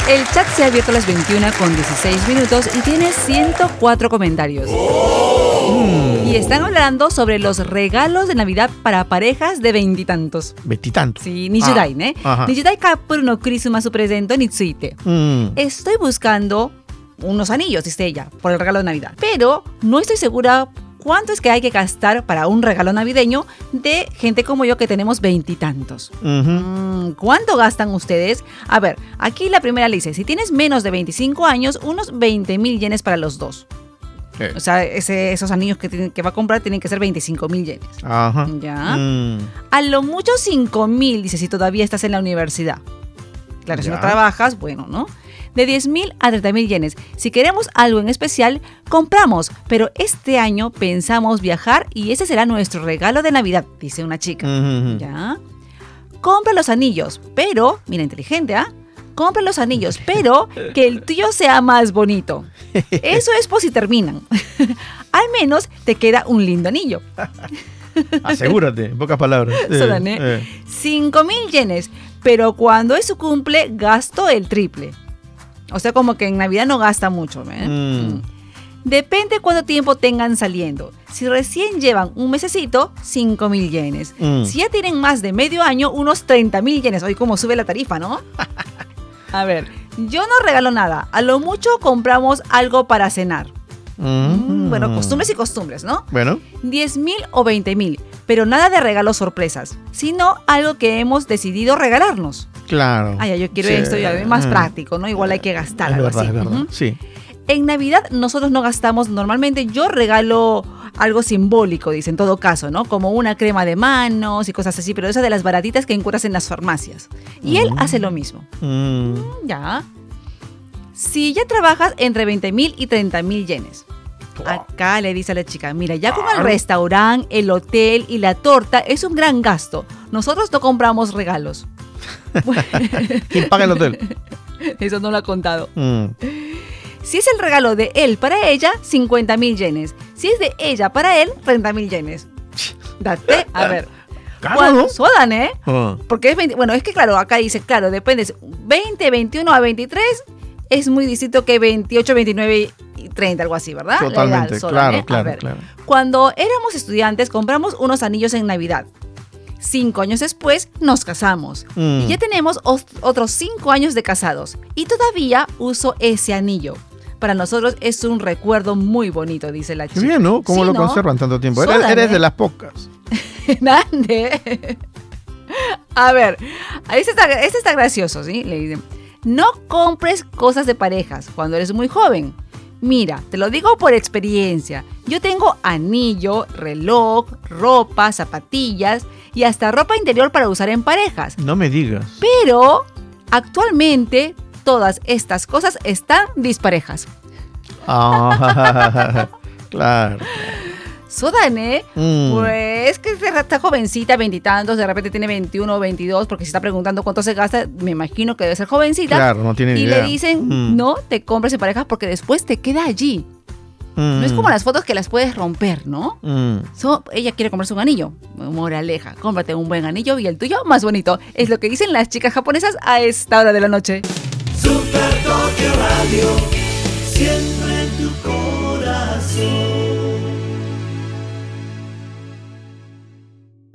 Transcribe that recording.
El chat se ha abierto a las 21:16 y tiene 104 comentarios. Y están hablando sobre los regalos de Navidad para parejas de veintitantos. ¿Veintitantos? Sí, Nijudai, ¿eh? Nijudai kappuru no Christmas presento ni tsuite. Estoy buscando unos anillos, dice ella, por el regalo de Navidad. Pero no estoy segura cuánto es que hay que gastar para un regalo navideño de gente como yo que tenemos veintitantos. ¿Cuánto gastan ustedes? A ver, aquí la primera le dice, si tienes menos de 25 años, unos 20,000 yenes para los dos. O sea, esos anillos que va a comprar tienen que ser 25,000 yenes. Ajá. ¿Ya? A lo mucho 5,000, dice, si todavía estás en la universidad. Claro, si no trabajas, bueno, ¿no? De 10,000 a 30,000 yenes. Si queremos algo en especial, compramos. Pero este año pensamos viajar y ese será nuestro regalo de Navidad, dice una chica. ¿Ya? Compra los anillos, pero, mira, inteligente, ¿ah? Compra los anillos, pero que el tuyo sea más bonito. Eso es por si terminan. Al menos te queda un lindo anillo. Asegúrate, en pocas palabras. 5,000 yenes, pero cuando es su cumple, gasto el triple. O sea, como que en Navidad no gasta mucho. Depende cuánto tiempo tengan saliendo. Si recién llevan un mesecito, 5,000 yenes. Si ya tienen más de medio año, unos 30,000 yenes. Hoy como sube la tarifa, ¿no? A ver, yo no regalo nada. A lo mucho compramos algo para cenar. Bueno, costumbres y costumbres, ¿no? Bueno. 10,000 o 20,000, pero nada de regalos sorpresas, sino algo que hemos decidido regalarnos. Claro. Ay, yo quiero esto, ya más práctico, ¿no? Igual hay que gastar algo así. Es verdad, sí. En Navidad nosotros no gastamos, normalmente yo regalo algo simbólico, dice, en todo caso, ¿no? Como una crema de manos y cosas así, pero esa de las baratitas que encuentras en las farmacias. Y él hace lo mismo. Ya. Si ya trabajas entre 20,000 y 30,000 yenes. Acá le dice a la chica, mira, ya con el restaurante, el hotel y la torta es un gran gasto. Nosotros no compramos regalos. ¿Quién paga el hotel? Eso no lo ha contado. Si es el regalo de él para ella, 50,000 yenes. Si es de ella para él, 30,000 yenes. Date, a ver. Claro. Sudan, ¿eh? Porque es 20, bueno, es que claro, acá dice, claro, depende. 20, 21 a 23 es muy distinto que 28, 29 y 30, algo así, ¿verdad? Totalmente, Sodan, claro. Cuando éramos estudiantes, compramos unos anillos en Navidad. 5 años después, nos casamos. Y ya tenemos otros 5 años de casados. Y todavía uso ese anillo. Para nosotros es un recuerdo muy bonito, dice la chica. Qué bien, ¿no? ¿Cómo sí, lo ¿no? conservan tanto tiempo? Sodan, Eres de las pocas. ¿Nande? A ver, este está gracioso, ¿sí? Le dicen, no compres cosas de parejas cuando eres muy joven. Mira, te lo digo por experiencia. Yo tengo anillo, reloj, ropa, zapatillas y hasta ropa interior para usar en parejas. No me digas. Pero actualmente todas estas cosas están disparejas. Claro. Sodan, ¿eh? Pues que está jovencita, veintitantos, de repente tiene 21 o 22, porque si está preguntando cuánto se gasta, me imagino que debe ser jovencita. Claro, no tiene ni idea. Y le dicen, no te compres en parejas porque después te queda allí. No es como las fotos que las puedes romper, ¿no? Ella quiere comprarse un anillo. Moraleja, cómprate un buen anillo y el tuyo más bonito. Es lo que dicen las chicas japonesas a esta hora de la noche. Super Tokio Radio, siempre en tu corazón.